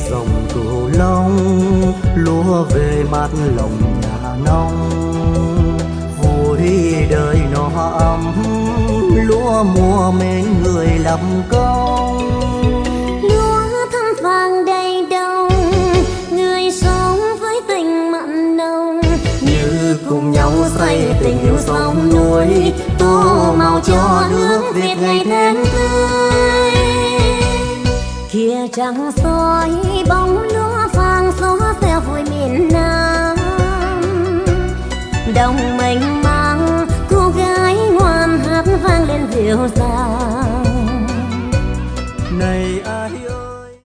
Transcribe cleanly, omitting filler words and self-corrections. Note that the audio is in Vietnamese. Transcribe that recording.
dòng cửu long, lúa về mát lòng nhà nông. Vui đời nó ấm, lúa mùa mến người làm công. Lúa thơm vàng đầy đồng, người sống với tình mặn nồng. Như cùng nhau say tình yêu sông núi, tô màu cho nước Việt ngày thêm tươi. Kia trăng soi bóng lúa vàng xóa xe vui miền Nam. Đồng mênh mang cô gái ngoan hát vang lên dịu dàng.